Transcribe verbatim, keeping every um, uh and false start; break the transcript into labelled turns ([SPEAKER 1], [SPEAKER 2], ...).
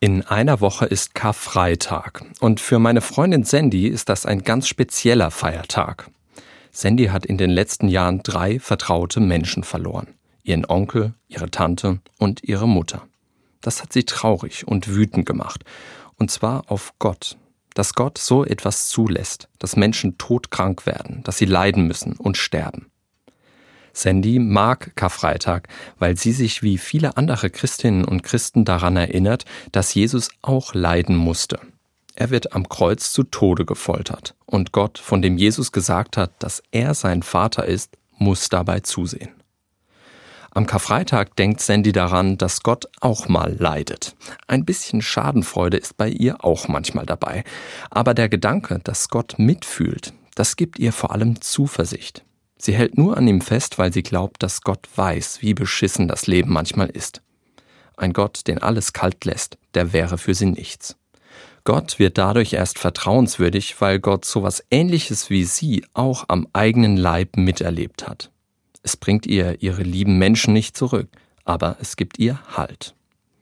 [SPEAKER 1] In einer Woche ist Karfreitag und für meine Freundin Sandy ist das ein ganz spezieller Feiertag. Sandy hat in den letzten Jahren drei vertraute Menschen verloren. Ihren Onkel, ihre Tante und ihre Mutter. Das hat sie traurig und wütend gemacht. Und zwar auf Gott. Dass Gott so etwas zulässt, dass Menschen todkrank werden, dass sie leiden müssen und sterben. Sandy mag Karfreitag, weil sie sich wie viele andere Christinnen und Christen daran erinnert, dass Jesus auch leiden musste. Er wird am Kreuz zu Tode gefoltert und Gott, von dem Jesus gesagt hat, dass er sein Vater ist, muss dabei zusehen. Am Karfreitag denkt Sandy daran, dass Gott auch mal leidet. Ein bisschen Schadenfreude ist bei ihr auch manchmal dabei. Aber der Gedanke, dass Gott mitfühlt, das gibt ihr vor allem Zuversicht. Sie hält nur an ihm fest, weil sie glaubt, dass Gott weiß, wie beschissen das Leben manchmal ist. Ein Gott, den alles kalt lässt, der wäre für sie nichts. Gott wird dadurch erst vertrauenswürdig, weil Gott sowas Ähnliches wie sie auch am eigenen Leib miterlebt hat. Es bringt ihr ihre lieben Menschen nicht zurück, aber es gibt ihr Halt.